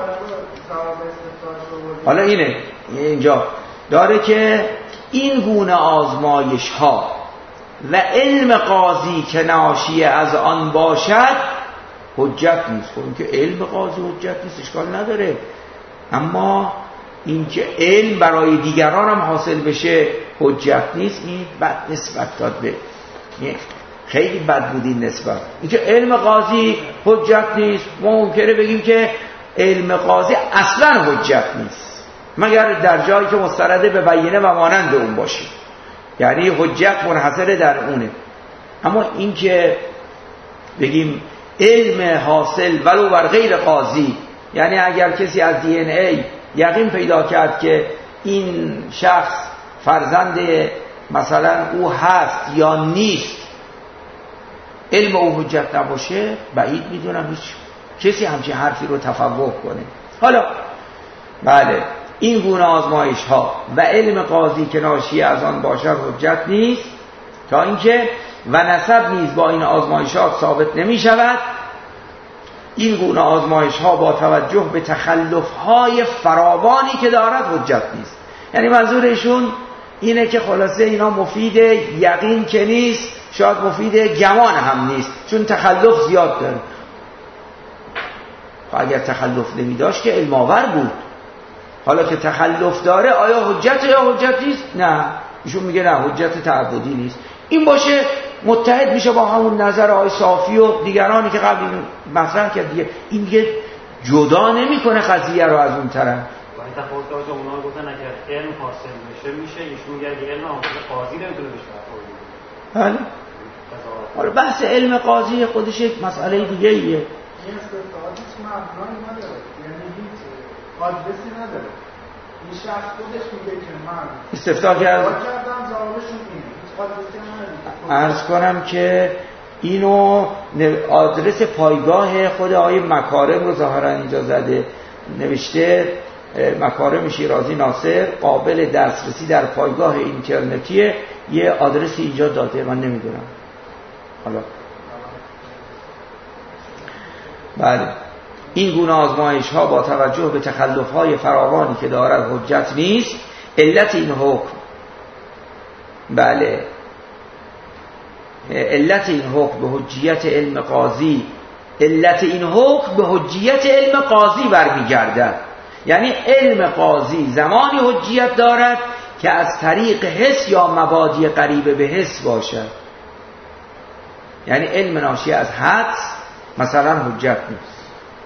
حالا اینه اینجا داره که این گونه آزمایش ها و علم قاضی که ناشی از آن باشد حجت نیست. خب این که علم قاضی حجت نیست اشکال نداره، اما این که علم برای دیگران هم حاصل بشه حجت نیست. این بد نسبت داد به خیلی بد بود این نسبت. این که علم قاضی حجت نیست، ما ممکنه بگیم که علم قاضی اصلا حجت نیست مگر در جایی که مستند به بیینه و مانند اون باشه، یعنی حجت منحصر در اونه. اما این که بگیم علم حاصل ولو بر غیر قاضی، یعنی اگر کسی از دی ان ای یقین پیدا کرد که این شخص فرزند مثلا او هست یا نیست، علم او حجت نباشه، بعید میدونم هیچ کسی همچین حرفی رو تفوق کنه. حالا بله این گونه آزمایش ها و علم قاضی که ناشی از آن باشد حجت نیست، تا اینکه و نسب نیز با این آزمایشات ثابت نمی شود. این گونه آزمایش ها با توجه به تخلف های فراوانی که دارد حجت نیست. یعنی منظورشون اینه که خلاصه اینا مفید یقین که نیست، شاید مفید گمان هم نیست، چون تخلف زیاد داره. اگر تخلف نمی داشت که علم آور بود. حالا که تخلف داره آیا حجت یا حجت نیست؟ نه، ایشون میگه نه حجت تعبدی نیست. این باشه متحد میشه با همون نظر آقای صافی و دیگرانی که قبل مطرح کرد دیگه. این دیگه جدا نمیکنه قضیه رو از اون طرف. ولی تفاوت که اونا گفتن اگر علم حاصل بشه میشه، ایشون میگه اگه علم حاصل قاضی نمیتونه بشه. بله. حالا بحث علم قاضی خودش یک مسئله دیگه ایه. این استفادهش مبنایی نداره، یعنی هیچ آدرسی نداره. این شخص خودش میگه که من استفتاء کردم جوابشون اینه، هیچ آدرسی نداره. عرض کنم که اینو آدرس پایگاه خود آقای مکارم رو ظاهرا اینجا زده، نوشته مکارم شیرازی ناصر قابل دسترسی در پایگاه اینترنتیه، یه آدرسی اینجا داده، من نمیدونم. حالا بله این گونه آزمایش ها با توجه به تخلف های فراوانی که دارد حجت نیست. علت این حکم بله علت این حکم به حجیت علم قاضی علت این حکم به حجیت علم قاضی برمیگردد. یعنی علم قاضی زمانی حجیت دارد که از طریق حس یا مبادی قریبه به حس باشد. یعنی علم ناشی از حدس مثلا حجت نیست.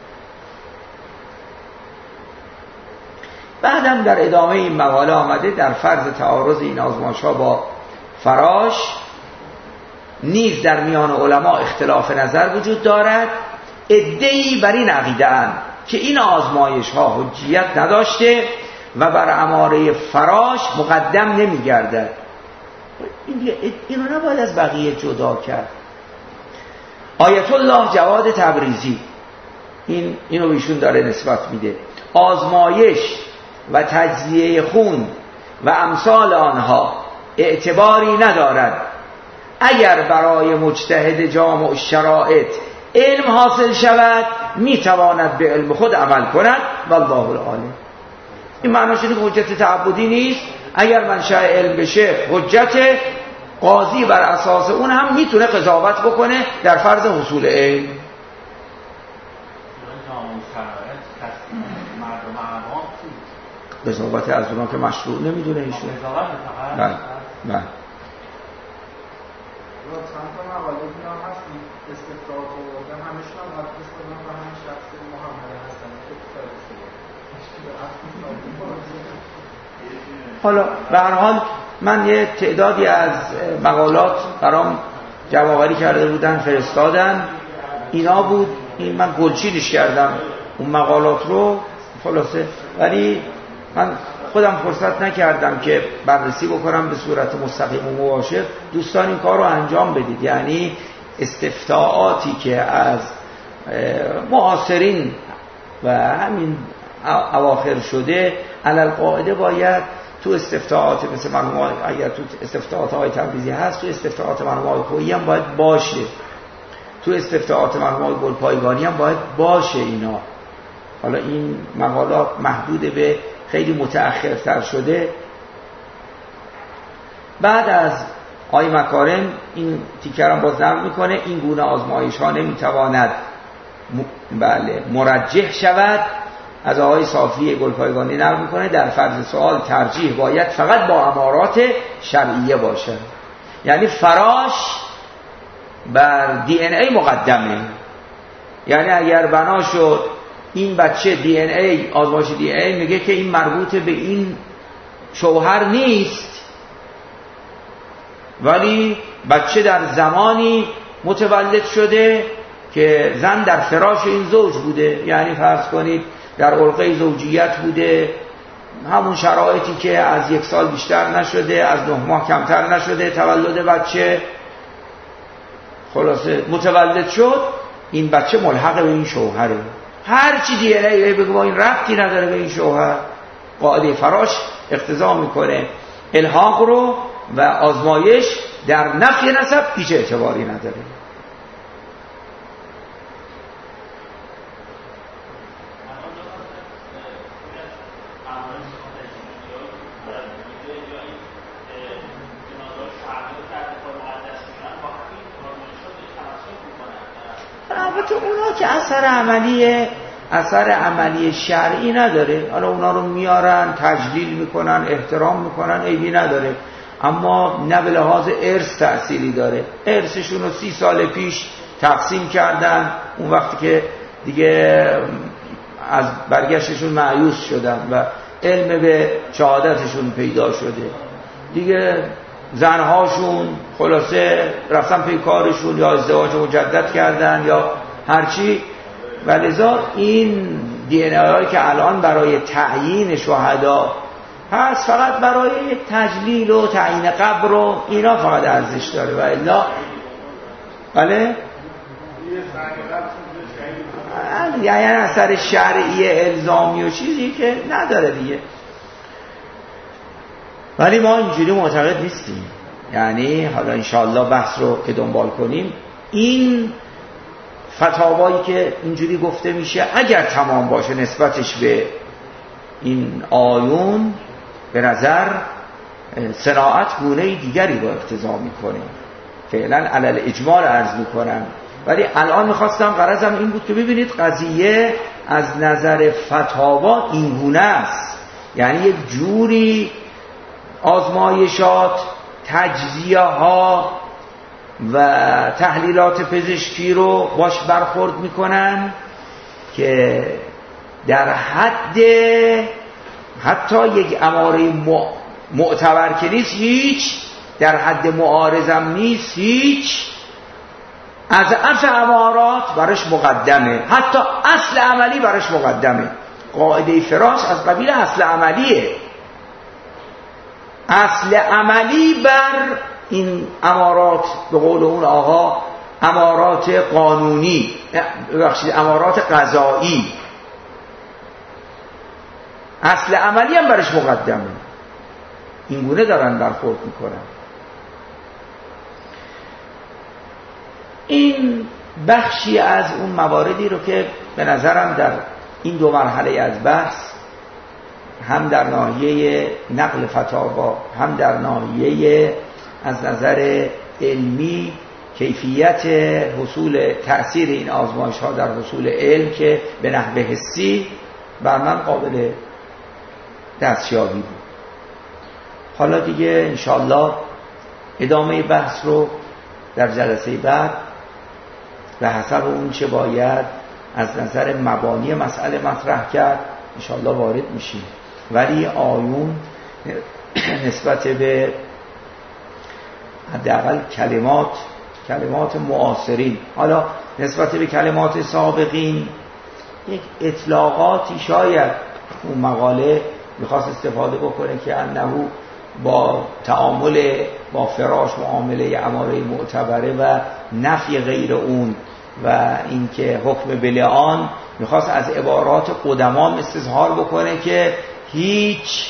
بعدم در ادامه این مقاله آمده در فرض تعارض این آزمایش ها با فراش نیز در میان علما اختلاف نظر وجود دارد. عده‌ای بر این عقیده اند که این آزمایش ها حجیت نداشته و بر اماره فراش مقدم نمی گردد. این رو نباید از بقیه جدا کرد. آیت الله جواد تبریزی این اینو ایشون داره نسبت میده. آزمایش و تجزیه خون و امثال آنها اعتباری ندارد اگر برای مجتهد جامع الشرائط علم حاصل شود میتواند به علم خود عمل کند والله العالم. این معناش اینه که حجت تعبدی نیست. اگر منشأ علم بشه حجت، قاضی بر اساس اون هم میتونه قضاوت بکنه در فرض حصول علم. قضاوت از اونا که مشروع نمیدونه ایشون. بله بله و چند تا مقاله دیگه هم هست استفسارات آوردن، همشون هم آدرس دادن به همین شخص محمد حسن که حالا به هر حال من یه تعدادی از مقالات برام جمع‌آوری کرده بودن فرستادن، اینا بود، این من گلچینش کردم اون مقالات رو خلاصه، ولی من خودم فرصت نکردم که بررسی بکنم به صورت مستقیم و مباشر. دوستان این کار رو انجام بدید، یعنی استفتاءاتی که از معاصرین و همین اواخر شده علل قاعده باید تو استفتاءات مثل مرحوم اگر تو استفتاءات های تبریزی هست، تو استفتاءات مرحوم های خویی هم باید باشه، تو استفتاءات مرحوم های گلپایگانی هم باید باشه اینا. حالا این مقالات محدود به خیلی متأخرتر شده. بعد از آی مکارم این تیکرم باز نقل میکنه این گونه آزمایش ها نمیتواند م... بله مرجح شود. از آقای صافی گلپایگانی نقل میکنه در فرض سوال ترجیح باید فقط با امارات شرعیه باشد، یعنی فراش بر دی ان ای مقدمه. یعنی اگر بنا شد این بچه دی ان ای آزمایش دی ان ای میگه که این مربوط به این شوهر نیست، ولی بچه در زمانی متولد شده که زن در فراش این زوج بوده، یعنی فرض کنید در علقه زوجیت بوده، همون شرایطی که از یک سال بیشتر نشده، از نه ماه کمتر نشده، تولد بچه خلاصه متولد شد، این بچه ملحق به این شوهره. هر چی دی ان ای بگه با این ربطی نداره به این شوهر، قاعده فراش اقتضا میکنه الحاق رو و آزمایش در نفی نسب هیچ اعتباری نداره. البته اونا که اثر عملی اثر عملی شرعی نداره، حالا اونا رو میارن تجلیل میکنن احترام میکنن عیبی نداره، اما نه به لحاظ ارث تأثیری داره. ارثشون رو سی سال پیش تقسیم کردن، اون وقتی که دیگه از برگشتشون مایوس شدن و علم به شهادتشون پیدا شده دیگه، زنهاشون خلاصه رفتن پی کارشون یا ازدواج مجدد کردن یا هرچی، ولذا این دی ان ای هایی که الان برای تعیین شهدا هست فقط برای تجلیل و تعیین قبر و اینا فقط ارزش داره و الا بله یعنی اثر شرعی الزامی و چیزی که نداره دیگه. ولی ما اینجوری معتقد نیستیم، یعنی حالا انشاءالله بحث رو که دنبال کنیم این فتاوایی که اینجوری گفته میشه اگر تمام باشه نسبتش به این آیون به نظر صناعت گونه دیگری رو اقتضا میکنه، فعلا علل اجمال عرض میکنم. ولی الان میخواستم غرضم این بود که ببینید قضیه از نظر فتاوا این گونه است، یعنی یک جوری آزمایشات تجزیه ها و تحلیلات پزشکی رو باش برخورد میکنن که در حد حتی یک اماره معتبر که نیست هیچ، در حد معارضم نیست هیچ، از اصل امارات برش مقدمه، حتی اصل عملی برش مقدمه. قاعده فراش از قبیل اصل عملیه، اصل عملی بر این امارات به قول اون آقا امارات قانونی ببخشید امارات قضایی، اصل عملی هم برش مقدمه. این گونه دارن برخورد میکنن. این بخشی از اون مواردی رو که به نظرم در این دو مرحله از بحث هم در ناحیه نقل فتاوا هم در ناحیه از نظر علمی کیفیت حصول تأثیر این آزمایش ها در حصول علم که به نحو حسی بر من قابل دستیابی بود. حالا دیگه انشاءالله ادامه بحث رو در جلسه بعد به حسب اون چه باید از نظر مبانی مسئله مطرح کرد انشاءالله وارد میشیم. ولی آیون نسبت به حداقل کلمات کلمات معاصرین، حالا نسبت به کلمات سابقین یک اطلاقاتی شاید اون مقاله میخواست استفاده بکنه که انه با تعامل با فراش معامله اماره معتبره و نفی غیر اون و اینکه حکم بلعان میخواست از عبارات قدما استظهار بکنه که هیچ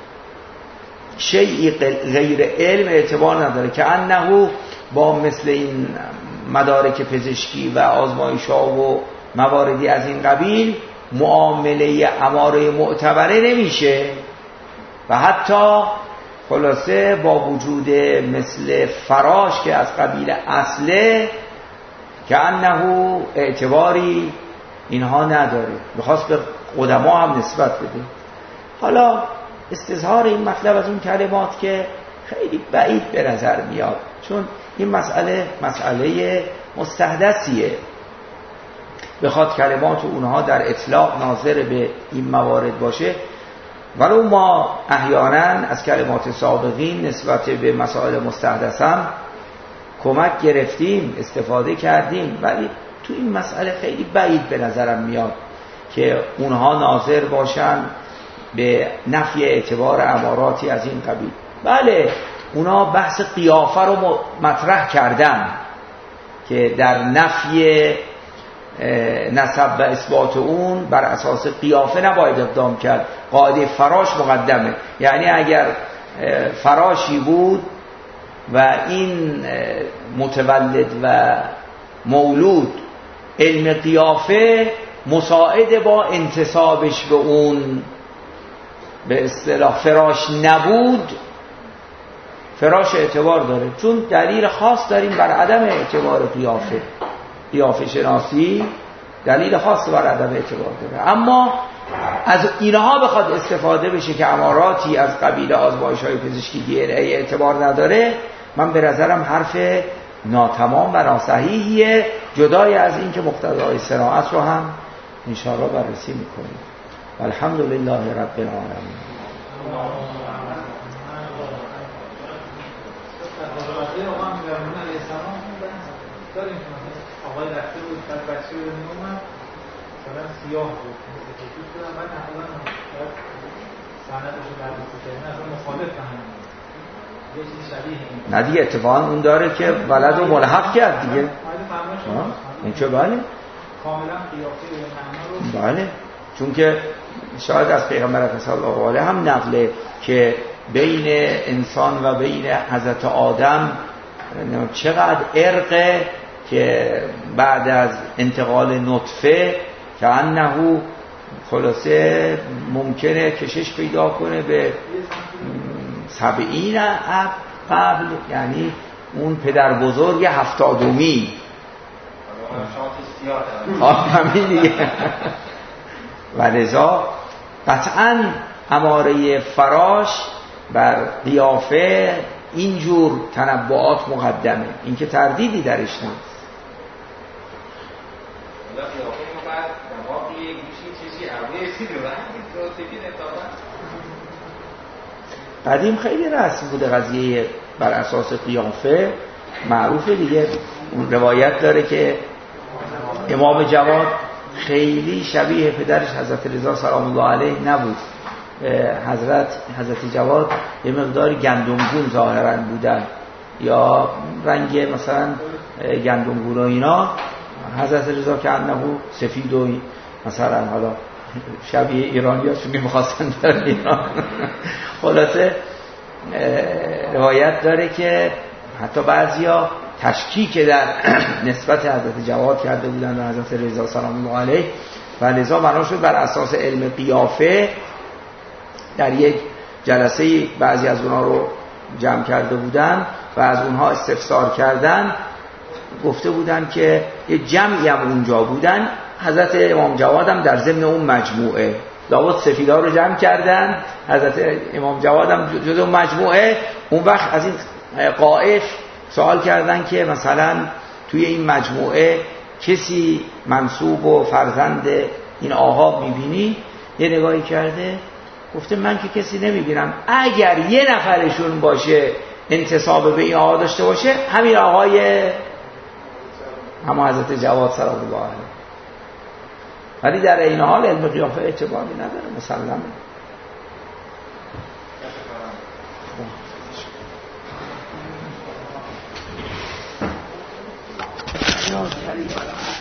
شیئی غیر علم اعتبار نداره، که انه با مثل این مدارک پزشکی و آزمایش‌ها و مواردی از این قبیل معامله اماره معتبره نمیشه و حتی خلاصه با وجود مثل فراش که از قبیل اصله که انه اعتباری اینها نداره، میخواست به قدما هم نسبت بده. حالا استظهار این مطلب از اون کلمات که خیلی بعید به نظر میاد، چون این مسئله مسئله مستحدثیه، بخواد کلمات اونها در اطلاق ناظر به این موارد باشه. ولو ما احیانا از کلمات سابقین نسبت به مسائل مستحدث هم کمک گرفتیم، استفاده کردیم، ولی تو این مسئله خیلی بعید به نظرم میاد که اونها ناظر باشن به نفی اعتبار اماراتی از این قبیل. بله اونا بحث قیافه رو مطرح کردن که در نفی نسب و اثبات اون بر اساس قیافه نباید اقدام کرد، قاعده فراش مقدمه. یعنی اگر فراشی بود و این متولد و مولود علم قیافه مساعد با انتسابش به اون به اصطلاح فراش نبود، فراش اعتبار داره، چون دلیل خاص داریم بر عدم اعتبار قیافه، قیافه شناسی دلیل خاص بر عدم اعتبار داره. اما از اینها بخواد استفاده بشه که اماراتی از قبیل آزمایش‌های پزشکی دی ان ای اعتبار نداره، من به نظرم حرف ناتمام و ناصحیحیه، جدای از این که مقتضای صناعت رو هم انشاءالله بررسی میکنیم. الحمدلله رب العالمین. آقای رفته بود بعد بچه رو می اومد مثلا سیاه بود متفکیت بودن بعد نقلا باید سندش رو برداشت کردن اصلا مخالف فهمید یه چیزی شبیه این نه دیگه اتفاقا اون داره که ولد رو ملحق کرد دیگه این چه بله کاملا قیافه و معنا رو بله، چون که شاید از پیغمبر صلی الله علیه هم نقله که بین انسان و بین حضرت آدم چقدر ارقه که بعد از انتقال نطفه که انه خلاصه ممکنه کشش پیدا کنه به سبعین قبل، یعنی اون پدر بزرگ هفتادومی همین دیگه. و لذا قطعا اماره فراش بر قیافه اینجور تنبؤات مقدمه، این که تردیدی درش نیست. قدیم خیلی رسم بوده قضیه بر اساس قیافه، معروفه دیگه. اون روایت داره که امام جواد خیلی شبیه پدرش حضرت رضا سلام الله علیه نبود. حضرت حضرت جواد یه مقدار گندمگون ظاهرا بودن یا رنگ مثلا گندمگون و اینا، حضرت رضا که انه سفید و مثلا حالا شبیه ایرانی ها چون میخواستن در ایران. خلاصه روایت داره که حتی بعضیا تشکیک در نسبت حضرت جواد کرده بودن و حضرت رضا سلام الله علیه و لذا بنا شد بر اساس علم قیافه در یک جلسه بعضی از اونها رو جمع کرده بودن و از اونها استفسار کردن، گفته بودن که یه جمعی هم اونجا بودن، حضرت امام جواد هم در ضمن اون مجموعه، لابد سفیدا رو جمع کردن، حضرت امام جواد هم جز اون مجموعه. اون وقت از این قائف سوال کردن که مثلا توی این مجموعه کسی منسوب و فرزند این آقا میبینی؟ یه نگاهی کرده گفته من که کسی نمیبینم، اگر یه نفرشون باشه انتساب به این آقا داشته باشه همین آقای همه حضرت جواد سلام الله علیه. ولی در این حال علم قیافه اعتباری نداره مسلمه.